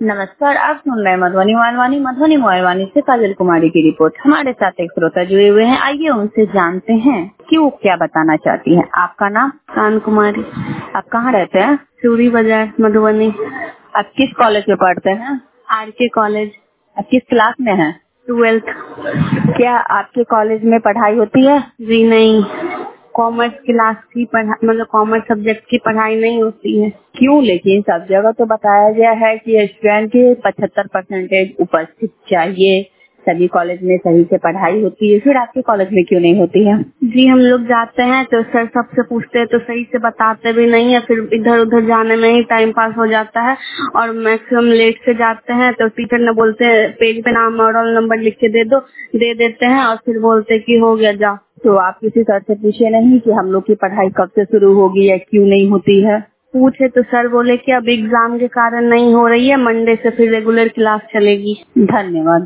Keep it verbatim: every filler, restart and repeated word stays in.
नमस्कार, आप सुन रहे हैं मधुबनी मोबाइल मधुबनी मोबाइल से काजल कुमारी की रिपोर्ट। हमारे साथ एक श्रोता जुड़े हुए हैं, आइए उनसे जानते हैं कि वो क्या बताना चाहती हैं। आपका नाम? कान कुमारी। आप कहाँ रहते हैं? चूड़ी बाजार, मधुबनी। आप किस कॉलेज में पढ़ते हैं? आर के कॉलेज। आप किस क्लास में हैं? ट्वेल्थ। क्या आपके कॉलेज में पढ़ाई होती है? जी नहीं, कॉमर्स क्लास की पढ़ाई, मतलब कॉमर्स सब्जेक्ट की पढ़ाई नहीं होती है। क्यों? लेकिन सब जगह तो बताया गया है कि स्टूडेंट के पचहत्तर परसेंटेज उपस्थित चाहिए, सभी कॉलेज में सही से पढ़ाई होती है, फिर आपके कॉलेज में क्यों नहीं होती है? जी हम लोग जाते हैं तो सर सबसे पूछते हैं तो सही से बताते भी नहीं है, फिर इधर उधर जाने में ही टाइम पास हो जाता है और मैक्सिमम लेट से जाते हैं तो टीचर ने बोलते हैं पेज पे नाम और रोल नंबर लिख के दे दो, दे देते हैं और फिर बोलते हैं कि हो गया जा। तो आप किसी सर से पूछे नहीं कि हम लोग की पढ़ाई कब से शुरू होगी या क्यों नहीं होती है? पूछे तो सर बोले कि अब एग्जाम के कारण नहीं हो रही है, मंडे से फिर रेगुलर क्लास चलेगी। धन्यवाद।